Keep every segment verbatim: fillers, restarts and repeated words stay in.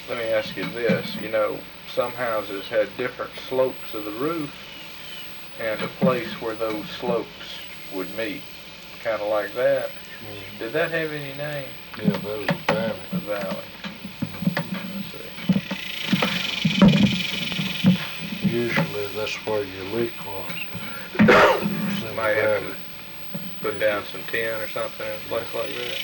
let me ask you this. You know, some houses had different slopes of the roof and a place where those slopes would meet, kind of like that. Mm-hmm. Did that have any name? Yeah, that was a valley. A valley. Usually that's where your leak was. Might have to put down some tin or something in a place like that.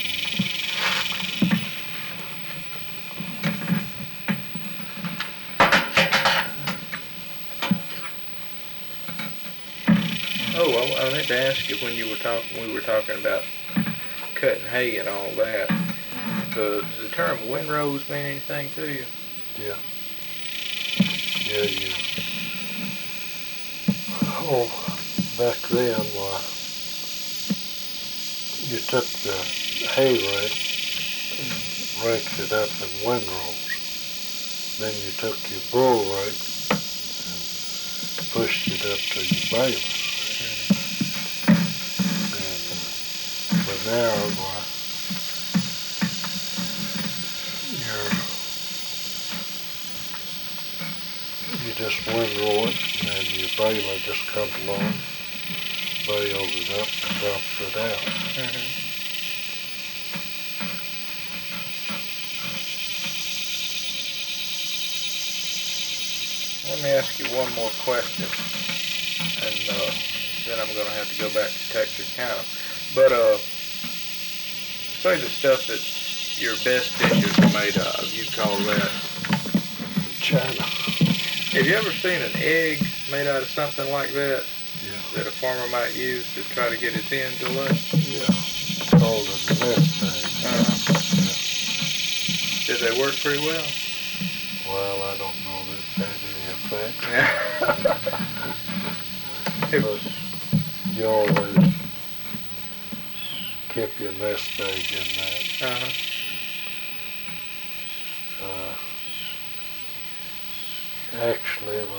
Oh, I, I meant to ask you when you were talking, we were talking about cutting hay and all that. The, does the term windrows mean anything to you? Yeah. Yeah, you. Oh, back then, uh, you took the hay rake and raked it up in windrows. Then you took your bull rake and pushed it up to your baler. And, uh, but now, uh, you're, you just windrow it, and then your baler just comes along, bales it up, and dumps it out. Mm-hmm. Let me ask you one more question, and uh, then I'm going to have to go back to Texarkana. But uh, say the stuff that your best dishes are made of, you call that China. Have you ever seen an egg made out of something like that? Yeah. That a farmer might use to try to get his hen to lay? Yeah. It's called a nest egg. Uh-huh. Yeah. Did they work pretty well? Well, I don't know that it had any effect. Yeah. But you always keep your nest egg in that. Uh-huh. Uh, actually, uh,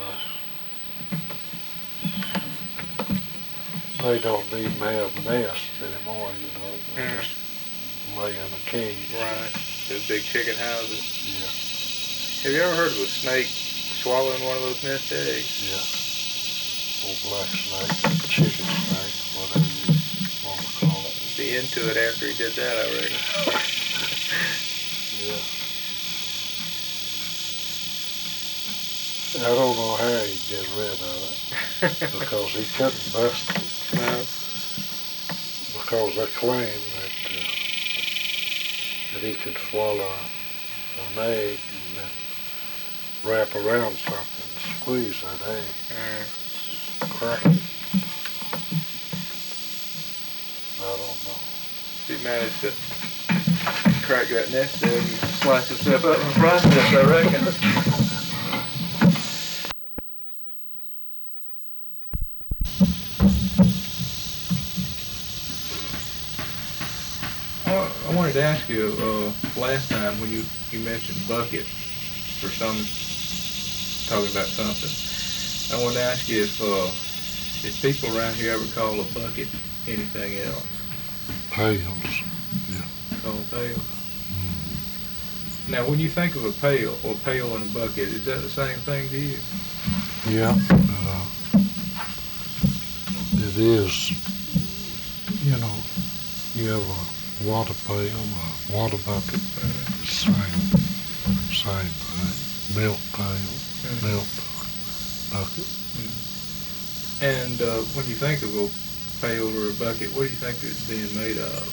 they don't even have nests anymore, you know. They Mm. just lay in a cage. Right. Those big chicken houses. Yeah. Have you ever heard of a snake swallowing one of those nest eggs? Yeah. Old black snake, chicken snake, whatever you want to call it. Be into it after he did that, I reckon. Yeah. I don't know how he'd get rid of it, because he couldn't bust it. No. Because they claim that, uh, that he could swallow an egg and then wrap around something and squeeze that egg, Mm. crack it. I don't know. If he managed to crack that nest egg and slice himself up in the process, I reckon. I wanted to ask you, uh, last time when you, you mentioned bucket for some, talking about something, I wanted to ask you if, uh, if people around here ever call a bucket anything else? Pails, yeah. Call a pail? Mm. Now, when you think of a pail, or a pail and a bucket, is that the same thing to you? Yeah, uh, it is, you know, you have a water pail, a water bucket, Mm-hmm. the same, same thing. Milk pail, Mm-hmm. milk bucket. Mm-hmm. And uh, when you think of a pail or a bucket, what do you think it's being made of?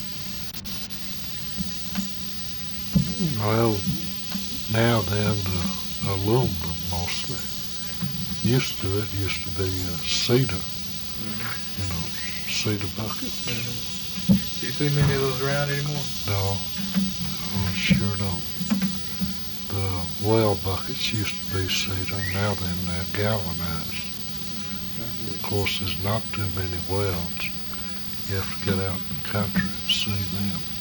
Well, now then, uh, aluminum mostly. Used to it used to be uh, cedar, Mm-hmm. you know, cedar buckets. Mm-hmm. Do you see many of those around anymore? No, I sure don't. The well buckets used to be cedar, now then they're galvanized. Of course, there's not too many wells. You have to get out in the country and see them.